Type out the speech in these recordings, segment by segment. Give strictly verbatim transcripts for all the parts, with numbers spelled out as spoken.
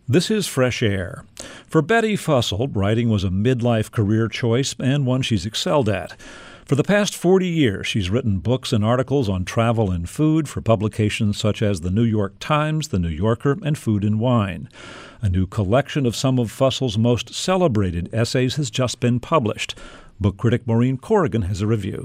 This is Fresh Air. For Betty Fussell, writing was a midlife career choice and one she's excelled at. For the past forty years, she's written books and articles on travel and food for publications such as The New York Times, The New Yorker, and Food and Wine. A new collection of some of Fussell's most celebrated essays has just been published. Book critic Maureen Corrigan has a review.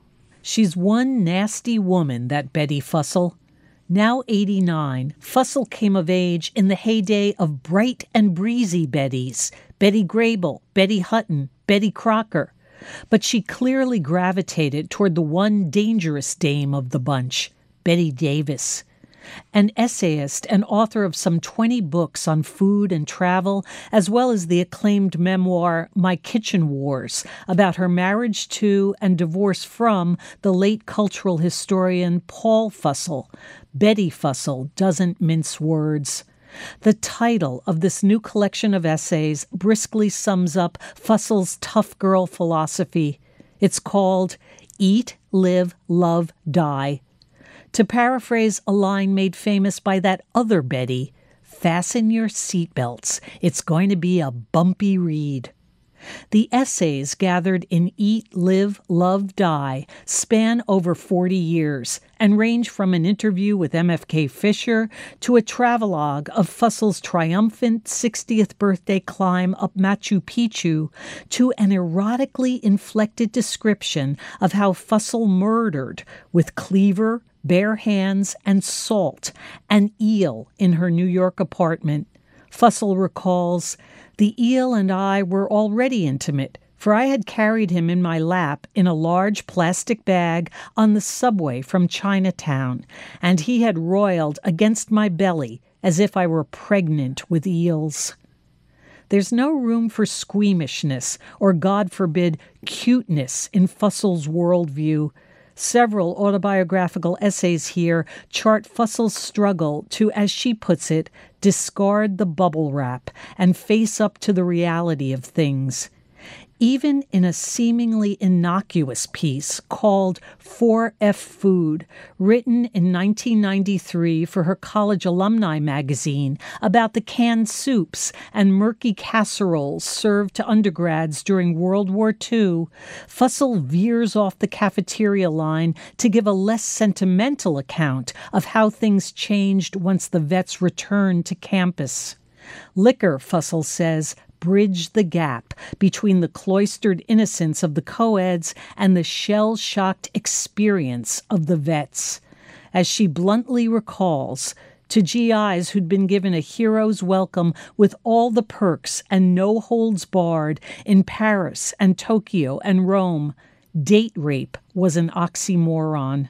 She's one nasty woman, that Betty Fussell. Now eighty-nine, Fussell came of age in the heyday of bright and breezy Bettys, Betty Grable, Betty Hutton, Betty Crocker. But she clearly gravitated toward the one dangerous dame of the bunch, Betty Davis. An essayist and author of some twenty books on food and travel, as well as the acclaimed memoir My Kitchen Wars, about her marriage to and divorce from the late cultural historian Paul Fussell. Betty Fussell doesn't mince words. The title of this new collection of essays briskly sums up Fussell's tough girl philosophy. It's called Eat, Live, Love, Die. To paraphrase a line made famous by that other Betty, fasten your seatbelts. It's going to be a bumpy read. The essays gathered in Eat, Live, Love, Die span over forty years and range from an interview with M F K Fisher to a travelogue of Fussell's triumphant sixtieth birthday climb up Machu Picchu to an erotically inflected description of how Fussell murdered with cleaver, bare hands, and salt an eel in her New York apartment. Fussell recalls, "The eel and I were already intimate, for I had carried him in my lap in a large plastic bag on the subway from Chinatown, and he had roiled against my belly as if I were pregnant with eels." There's no room for squeamishness or, God forbid, cuteness in Fussell's worldview. Several autobiographical essays here chart Fussell's struggle to, as she puts it, discard the bubble wrap and face up to the reality of things. Even in a seemingly innocuous piece called four F Food, written in nineteen ninety-three for her college alumni magazine about the canned soups and murky casseroles served to undergrads during World War Two, Fussell veers off the cafeteria line to give a less sentimental account of how things changed once the vets returned to campus. Liquor, Fussell says, bridged the gap between the cloistered innocence of the co-eds and the shell-shocked experience of the vets. As she bluntly recalls, to G Is who'd been given a hero's welcome with all the perks and no holds barred in Paris and Tokyo and Rome, date rape was an oxymoron.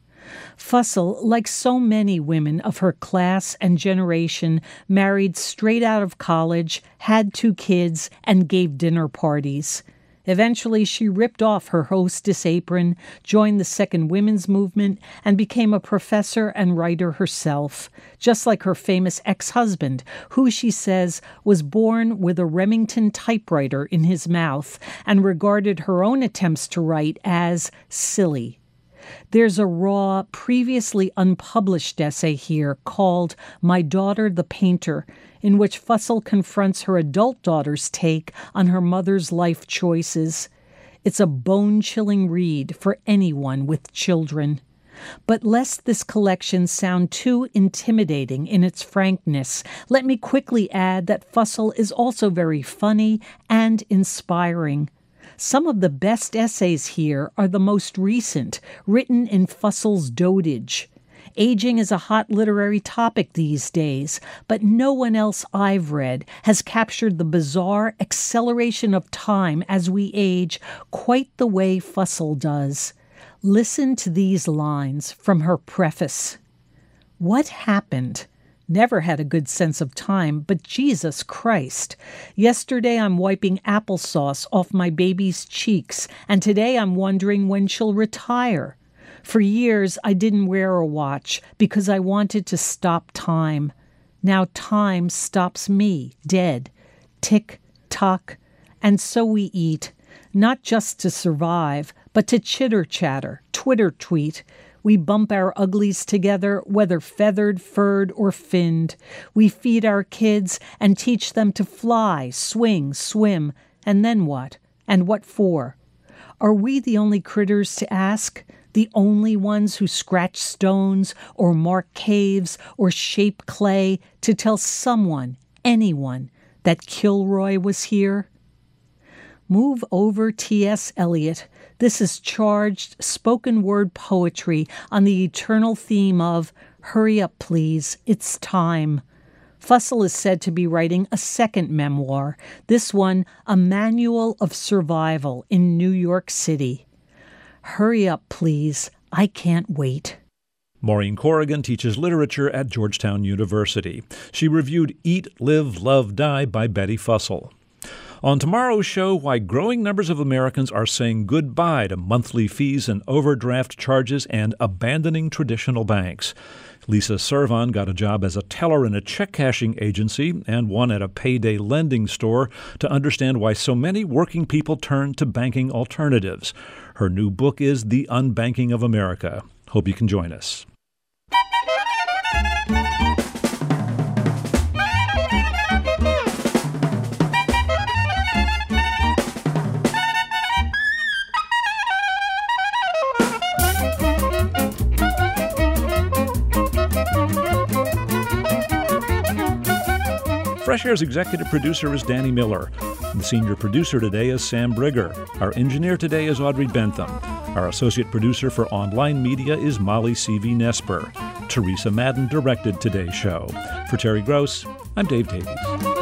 Fussell, like so many women of her class and generation, married straight out of college, had two kids, and gave dinner parties. Eventually, she ripped off her hostess apron, joined the Second Women's Movement, and became a professor and writer herself, just like her famous ex-husband, who, she says, was born with a Remington typewriter in his mouth and regarded her own attempts to write as silly. There's a raw, previously unpublished essay here called My Daughter the Painter, in which Fussell confronts her adult daughter's take on her mother's life choices. It's a bone-chilling read for anyone with children. But lest this collection sound too intimidating in its frankness, let me quickly add that Fussell is also very funny and inspiring. Some of the best essays here are the most recent, written in Fussell's dotage. Aging is a hot literary topic these days, but no one else I've read has captured the bizarre acceleration of time as we age quite the way Fussell does. Listen to these lines from her preface. "What happened? Never had a good sense of time, but Jesus Christ. Yesterday I'm wiping applesauce off my baby's cheeks, and today I'm wondering when she'll retire. For years I didn't wear a watch because I wanted to stop time. Now time stops me, dead. Tick, tock. And so we eat, not just to survive, but to chitter-chatter, Twitter tweet. We bump our uglies together, whether feathered, furred, or finned. We feed our kids and teach them to fly, swing, swim, and then what? And what for? Are we the only critters to ask? The only ones who scratch stones or mark caves or shape clay to tell someone, anyone, that Kilroy was here? Move over, T S. Eliot. This is charged spoken word poetry on the eternal theme of hurry up, please, it's time. Fussell is said to be writing a second memoir, this one a manual of survival in New York City. Hurry up, please, I can't wait. Maureen Corrigan teaches literature at Georgetown University. She reviewed Eat, Live, Love, Die by Betty Fussell. On tomorrow's show, why growing numbers of Americans are saying goodbye to monthly fees and overdraft charges and abandoning traditional banks. Lisa Servan got a job as a teller in a check-cashing agency and one at a payday lending store to understand why so many working people turn to banking alternatives. Her new book is The Unbanking of America. Hope you can join us. Fresh Air's executive producer is Danny Miller. The senior producer today is Sam Brigger. Our engineer today is Audrey Bentham. Our associate producer for online media is Molly C V. Nesper. Teresa Madden directed today's show. For Terry Gross, I'm Dave Davies.